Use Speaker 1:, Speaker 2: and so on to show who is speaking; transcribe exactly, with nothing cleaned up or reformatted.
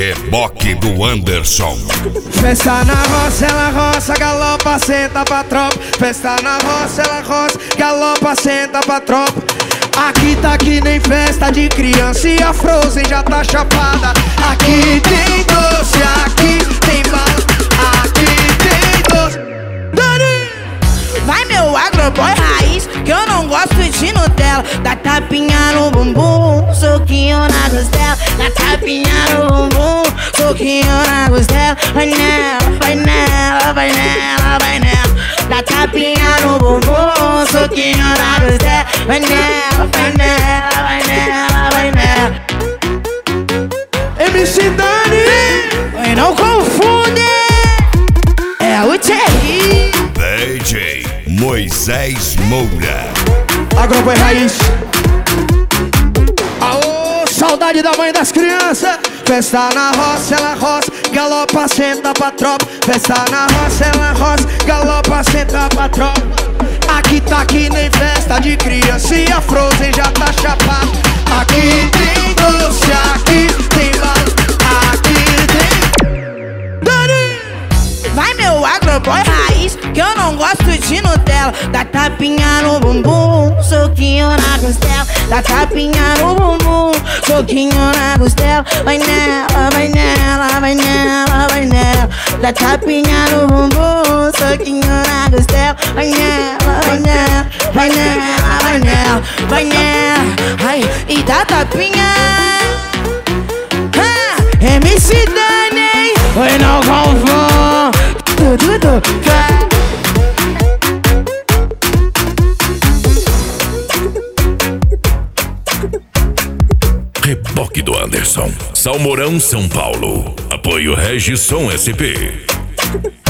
Speaker 1: Reboque do Anderson.
Speaker 2: Festa na roça, ela roça, galopa, senta pra tropa. Festa na roça, ela roça, galopa, senta pra tropa. Aqui tá que nem festa de criança e a Frozen já tá chapada. Aqui tem doce, aqui tem bala, aqui tem doce. Dani!
Speaker 3: Vai meu agroboy raiz, que eu não gosto de Nutella. Dá tapinha no bumbum, soquinho na costela. Dá tapinha no bumbum, soquinho na costela. Vai nela, vai nela, vai nela, vai nela. Dá tapinha no bumbum, soquinho na costela. Vai nela, vai nela, vai nela, vai nela.
Speaker 2: M C Dani!
Speaker 3: E não confunde, é o Thierry.
Speaker 1: D J Moisés Moura.
Speaker 2: Agroboy raiz. Aô, saudade da mãe das crianças. Festa na roça, ela roça, galopa, senta pra tropa. Festa na roça, ela roça, galopa, senta pra tropa. Aqui tá que nem festa de criança e a Frozen já tá chapada. Aqui tem doce, aqui tem bala, aqui tem... Dani!
Speaker 3: Vai meu agroboy raiz, que eu não gosto de Nutella. Dá tapinha no bumbum, soquinho na costela. Dá tapinha no bumbum, soquinho na costela. Vai nela, vai nela, vai nela, vai nela. Dá tapinha no bumbum, soquinho na costela. Vai nela, vai nela, vai nela, vai nela, vai nela. Ai, e dá tapinha. Ah, M C Dani, oi não confunda. Tudo,
Speaker 4: Reboque do Anderson. Salmourão, São Paulo. Apoio Regisson S P.